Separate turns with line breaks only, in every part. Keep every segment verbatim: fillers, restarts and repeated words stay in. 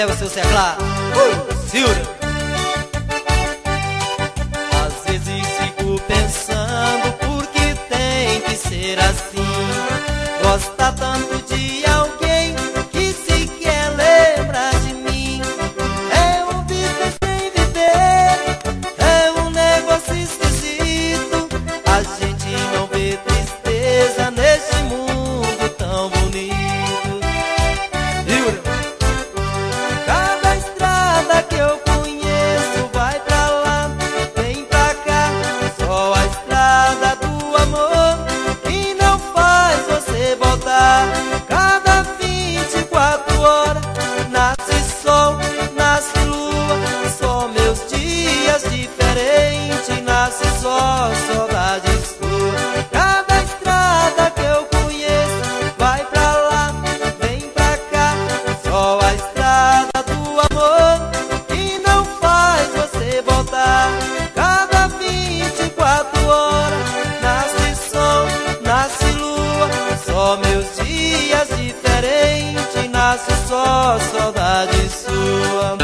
leva o seu Zé Claro. Uh, Silvio. Às vezes fico pensando por que tem que ser assim. Gosta tanto de alguém que sequer lembra de mim. É um viver sem viver, é um negócio esquisito. A gente não vê tristeza neste mundo tão bonito. Viu? Cada estrada que eu conheço vai pra lá, vem pra cá. Só a estrada do amor que não faz você voltar. Cada vinte e quatro horas nasce sol, nasce lua. Só meus dias diferentes, nasce só saudade sua. Cada estrada que eu conheço vai pra lá, vem pra cá. Só a estrada do amor que não faz você voltar. Cada vinte e quatro horas nasce sol, nasce lua. Só meus dias diferentes, nasce só saudade sua.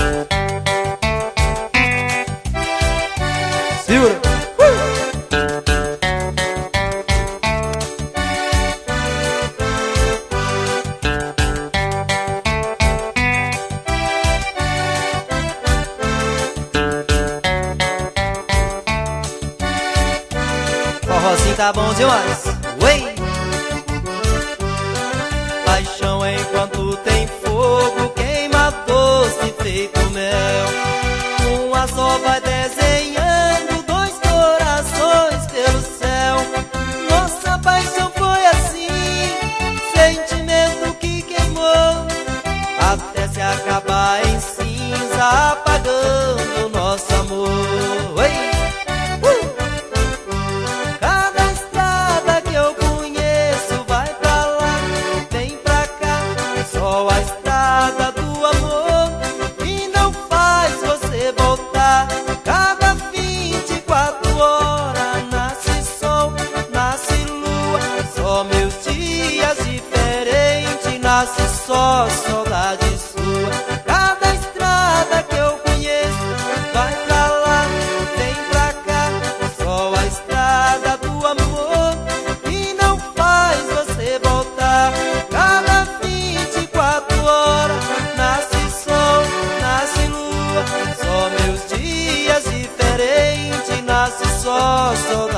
Segura. Forrozinho tá bom demais. Ué! Paixão enquanto tem fogo, queima doce feito mel. Uma só vai desenhando dois corações pelo céu. Nossa paixão foi assim, sentimento que queimou, até se acabar em cinza, apagando nosso amor. Ué! Cada estrada que eu conheço vai pra lá, vem pra cá. Só a estrada do amor que não faz você voltar. Cada vinte e quatro horas nasce sol, nasce lua. Só meus dias diferentes, nasce só saudade sua. Cada estrada que eu conheço vai pra lá, vem pra cá. Só a estrada do amor que não faz você voltar. Cada vinte e quatro horas nasce sol, nasce lua. Só meus dias diferentes, nasce só saudade.